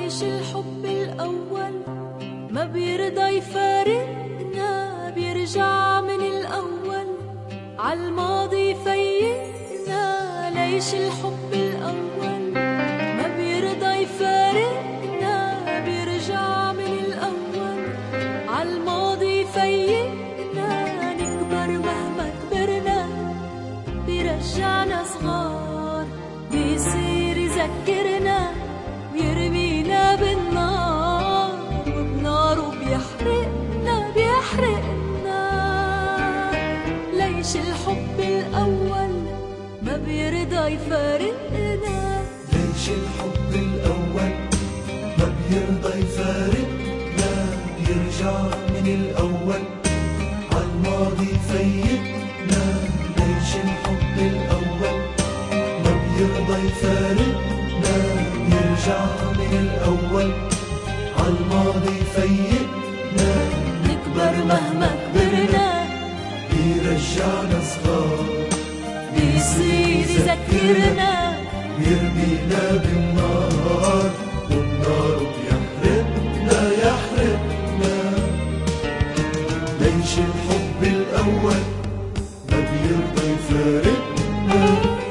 ليش الحب الأول ما بيرضى يفارقنا، بيرجع من الأول عالماضي يفيقنا. ليش الحب الأول ما بيرضى يفارقنا، بيرجع من الأول عالماضي يفيقنا. نكبر مهما كبرنا بيرجعنا صغار، بيصير يذكرنا ويرمينا بالنار، وبناره بيحرقنا. ليش الحب الأول ما بيرضى يفارقنا، ليش الحب الأول ما بيرضى يفارقنا، بيرجع من الأول عالماضي يفيقنا. ليش الحب الأول ما بيرضى يفارقنا، بيرجع من الأول عالماضي يفيقنا. نكبر مهما كبرنا بيرجعنا صغار، بيصير يذكرنا ويرمينا بالنار، والنار يحرقنا. ليش الحب الأول ما بيرضى يفارقنا.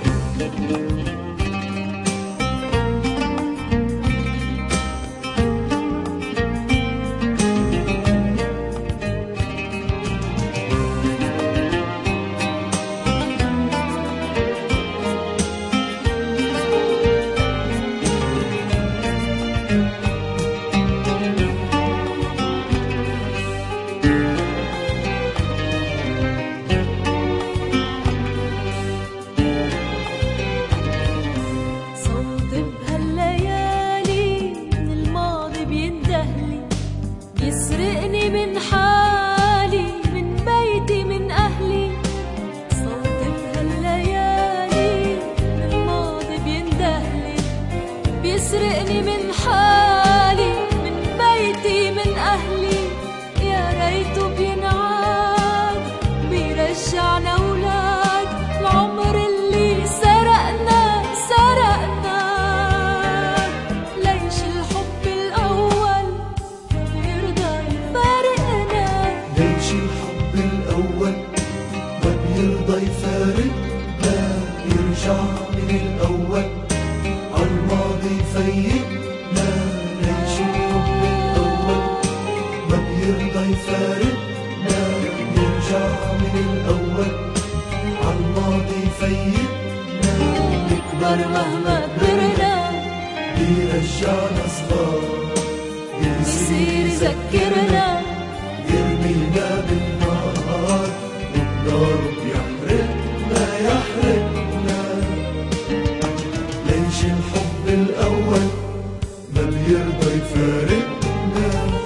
يسرقني من حالي، من بيتي، من أهلي. صوت بهالليالي من الماضي بيندهلي، بيسرقني من حالي، من بيتي، من أهلي. يا ريته بينعاد بيرجعنا أولاد العمر اللي سرقنا. ليش الحب الأول بيرضى يفارقنا، ليش الحب الأول ما بيرضى يفارقنا، يرجع من الأول عالماضي يفيقنا. ليش الحب الأول ما بيرضى يفارقنا، يرجع من الأول عالماضي يفيقنا. نكبر مهما كبرنا بيرجعنا صغار، بيصير يذكرنا يرمينا بالنار، والنار يحرقنا. ليش الحب الأول ما بيرضى يفارقنا.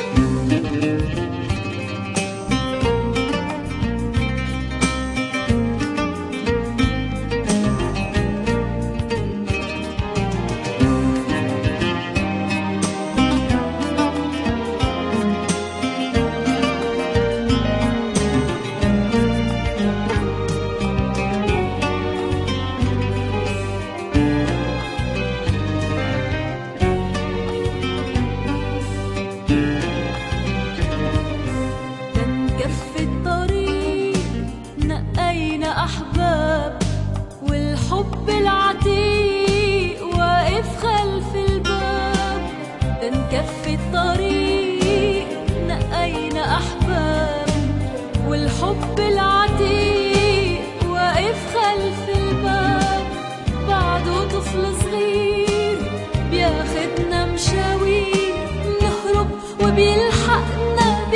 أحباب والحب العتيق واقف خلف الباب. تنكفي الطريق نقينا أحباب والحب العتيق واقف خلف الباب. بعده طفل صغير بياخدنا مشاوير، نهرب وبيلحقنا.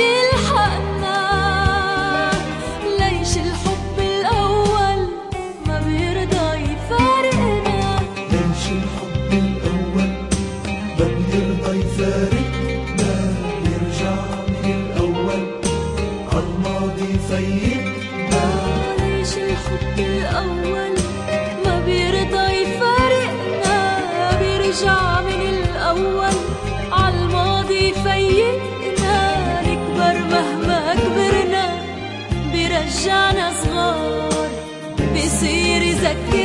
ليش الحب الأول ما بيرضى يفارقنا، ليش الحب الأول ما بيرضى يفارقنا، يرجع من الأول عالماضي يفيقنا. ليش الحب الأول ما بيرضى يفارقنا، بيرجع من الأول عالماضي يفيقنا. نكبر مهما كبرنا بيرجعنا صغار، بيصير يذكرنا